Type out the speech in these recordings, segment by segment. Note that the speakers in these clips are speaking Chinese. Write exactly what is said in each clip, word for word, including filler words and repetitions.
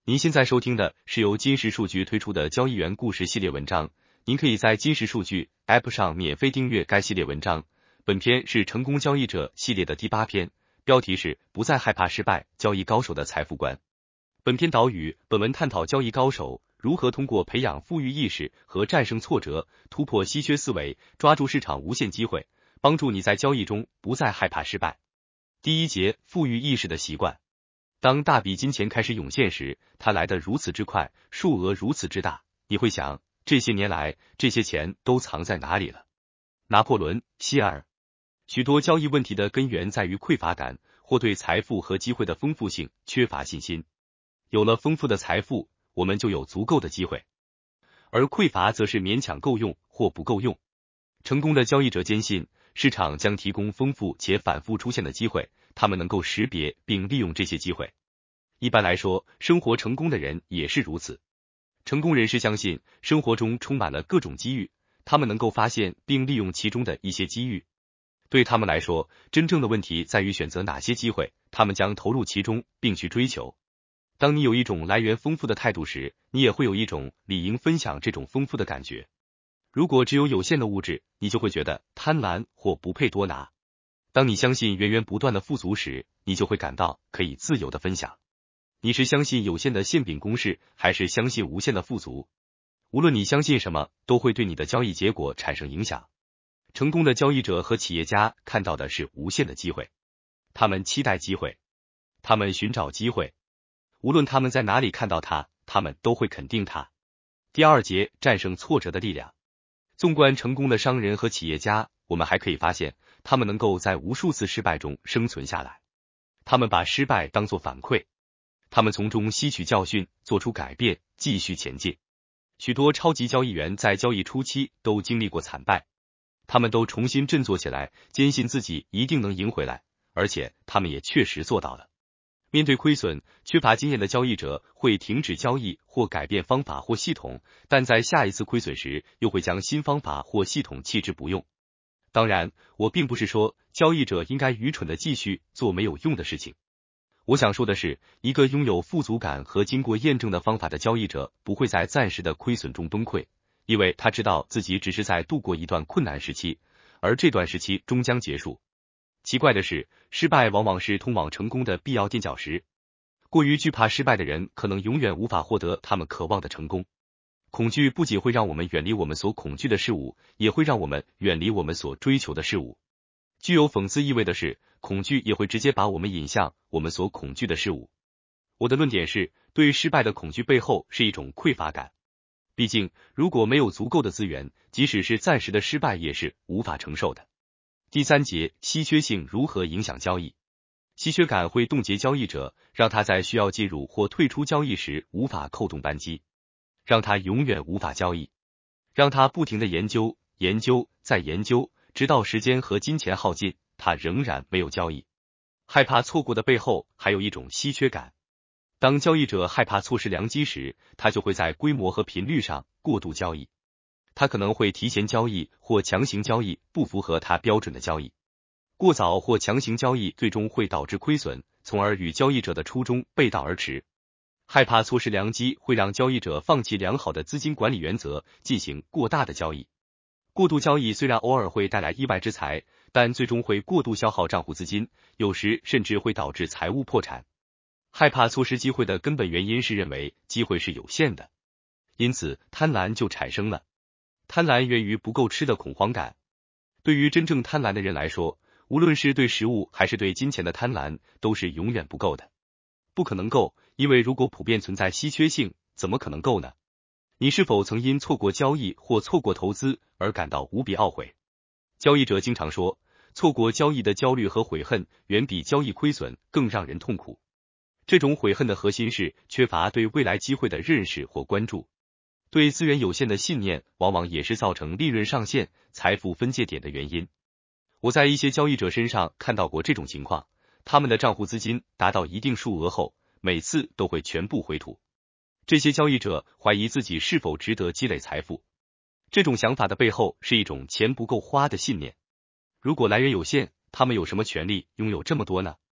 您现在收听的是由金石数据推出的交易员故事系列文章，您可以在金石数据 App 上免费订阅该系列文章。本篇是成功交易者系列的第八篇，标题是不再害怕失败，交易高手的财富观。本篇导语，本文探讨交易高手如何通过培养富裕意识和战胜挫折，突破稀缺思维，抓住市场无限机会，帮助你在交易中不再害怕失败。第一节，富裕意识的习惯。当大笔金钱开始涌现时，它来得如此之快，数额如此之大，你会想，这些年来，这些钱都藏在哪里了？拿破仑·希尔。许多交易问题的根源在于匮乏感，或对财富和机会的丰富性缺乏信心。有了丰富的财富，我们就有足够的机会，而匮乏则是勉强够用或不够用。成功的交易者坚信，市场将提供丰富且反复出现的机会，他们能够识别并利用这些机会。一般来说，生活成功的人也是如此。成功人士相信，生活中充满了各种机遇，他们能够发现并利用其中的一些机遇。对他们来说，真正的问题在于选择哪些机会，他们将投入其中并去追求。当你有一种来源丰富的态度时，你也会有一种理应分享这种丰富的感觉。如果只有有限的物质，你就会觉得贪婪或不配多拿。当你相信源源不断的富足时，你就会感到可以自由的分享。你是相信有限的馅饼公式，还是相信无限的富足？无论你相信什么，都会对你的交易结果产生影响。成功的交易者和企业家看到的是无限的机会，他们期待机会，他们寻找机会，无论他们在哪里看到它，他们都会肯定它。第二节，战胜挫折的力量。纵观成功的商人和企业家，我们还可以发现，他们能够在无数次失败中生存下来。他们把失败当作反馈，他们从中吸取教训，做出改变，继续前进。许多超级交易员在交易初期都经历过惨败，他们都重新振作起来，坚信自己一定能赢回来，而且他们也确实做到了。面对亏损，缺乏经验的交易者会停止交易或改变方法或系统，但在下一次亏损时，又会将新方法或系统弃之不用。当然，我并不是说交易者应该愚蠢的继续做没有用的事情。我想说的是，一个拥有富足感和经过验证的方法的交易者不会在暂时的亏损中崩溃，因为他知道自己只是在度过一段困难时期，而这段时期终将结束。奇怪的是，失败往往是通往成功的必要垫脚石。过于惧怕失败的人，可能永远无法获得他们渴望的成功。恐惧不仅会让我们远离我们所恐惧的事物，也会让我们远离我们所追求的事物。具有讽刺意味的是，恐惧也会直接把我们引向我们所恐惧的事物。我的论点是，对失败的恐惧背后是一种匮乏感。毕竟，如果没有足够的资源，即使是暂时的失败也是无法承受的。第三节，稀缺性如何影响交易。稀缺感会冻结交易者，让他在需要进入或退出交易时无法扣动扳机，让他永远无法交易，让他不停地研究、研究、再研究，直到时间和金钱耗尽，他仍然没有交易。害怕错过的背后还有一种稀缺感。当交易者害怕错失良机时，他就会在规模和频率上过度交易。他可能会提前交易或强行交易不符合他标准的交易。过早或强行交易最终会导致亏损，从而与交易者的初衷背道而驰。害怕错失良机会让交易者放弃良好的资金管理原则，进行过大的交易。过度交易虽然偶尔会带来意外之财，但最终会过度消耗账户资金，有时甚至会导致财务破产。害怕错失机会的根本原因是认为机会是有限的，因此贪婪就产生了。贪婪源于不够吃的恐慌感。对于真正贪婪的人来说，无论是对食物还是对金钱的贪婪，都是永远不够的。不可能够，因为如果普遍存在稀缺性，怎么可能够呢？你是否曾因错过交易或错过投资而感到无比懊悔？交易者经常说，错过交易的焦虑和悔恨远比交易亏损更让人痛苦。这种悔恨的核心是缺乏对未来机会的认识或关注。对资源有限的信念，往往也是造成利润上限、财富分界点的原因。我在一些交易者身上看到过这种情况，他们的账户资金达到一定数额后，每次都会全部回吐。这些交易者怀疑自己是否值得积累财富。这种想法的背后是一种钱不够花的信念。如果来源有限，他们有什么权利拥有这么多呢？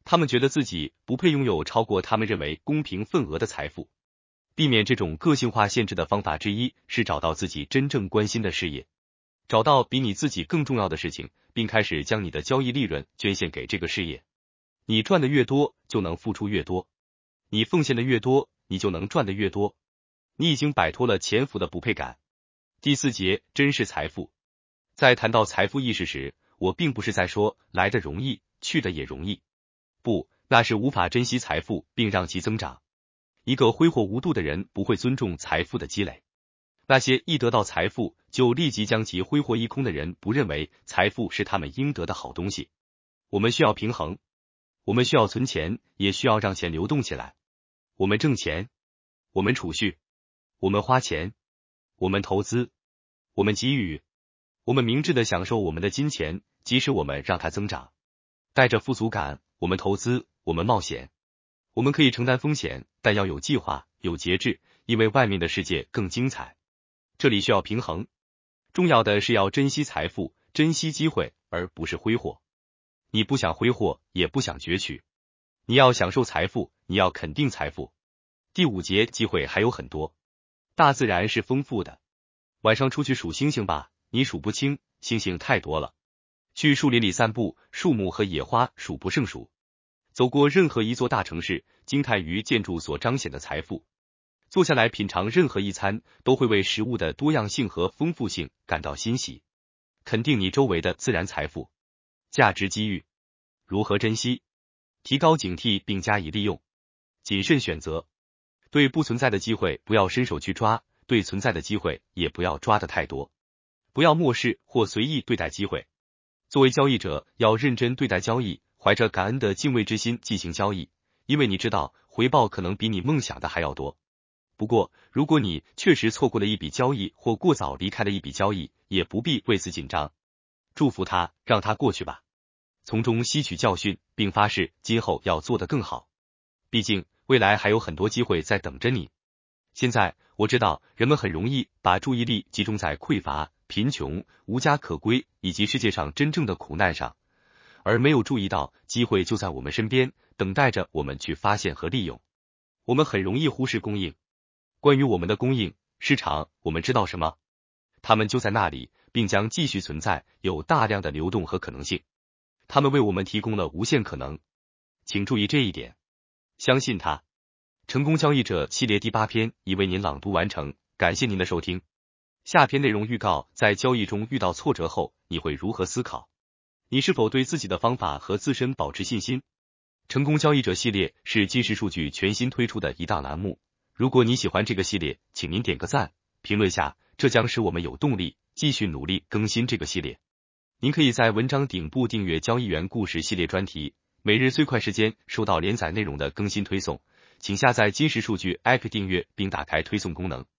他们觉得自己不配拥有超过他们认为公平份额的财富。避免这种个性化限制的方法之一是找到自己真正关心的事业，找到比你自己更重要的事情，并开始将你的交易利润捐献给这个事业。你赚的越多，就能付出越多；你奉献的越多，你就能赚的越多。你已经摆脱了潜伏的不配感。第四节，珍视财富。在谈到财富意识时，我并不是在说来的容易，去的也容易。不，那是无法珍惜财富并让其增长。一个挥霍无度的人不会尊重财富的积累。那些一得到财富就立即将其挥霍一空的人，不认为财富是他们应得的好东西。我们需要平衡，我们需要存钱，也需要让钱流动起来。我们挣钱，我们储蓄，我们花钱，我们投资，我们给予，我们明智地享受我们的金钱，即使我们让它增长。带着富足感，我们投资，我们冒险。我们可以承担风险，但要有计划，有节制，因为外面的世界更精彩。这里需要平衡。重要的是要珍惜财富，珍惜机会，而不是挥霍。你不想挥霍，也不想攫取。你要享受财富，你要肯定财富。第五节，机会还有很多。大自然是丰富的。晚上出去数星星吧，你数不清，星星太多了。去树林里散步，树木和野花数不胜数。走过任何一座大城市，惊叹于建筑所彰显的财富。坐下来品尝任何一餐，都会为食物的多样性和丰富性感到欣喜。肯定你周围的自然财富。价值机遇。如何珍惜？提高警惕并加以利用。谨慎选择。对不存在的机会不要伸手去抓，对存在的机会也不要抓得太多。不要漠视或随意对待机会。作为交易者，要认真对待交易，怀着感恩的敬畏之心进行交易，因为你知道回报可能比你梦想的还要多。不过，如果你确实错过了一笔交易或过早离开了一笔交易，也不必为此紧张。祝福他，让他过去吧。从中吸取教训，并发誓今后要做得更好。毕竟，未来还有很多机会在等着你。现在，我知道人们很容易把注意力集中在匮乏、贫穷、无家可归以及世界上真正的苦难上，而没有注意到机会就在我们身边，等待着我们去发现和利用。我们很容易忽视供应。关于我们的供应市场，我们知道什么？它们就在那里，并将继续存在，有大量的流动和可能性。它们为我们提供了无限可能。请注意这一点，相信它。成功交易者系列第八篇已为您朗读完成，感谢您的收听。下篇内容预告：在交易中遇到挫折后，你会如何思考？你是否对自己的方法和自身保持信心？成功交易者系列是金石数据全新推出的一档栏目。如果你喜欢这个系列，请您点个赞，评论下，这将使我们有动力继续努力更新这个系列。您可以在文章顶部订阅交易员故事系列专题，每日最快时间收到连载内容的更新推送。请下载金石数据 A P P 订阅并打开推送功能。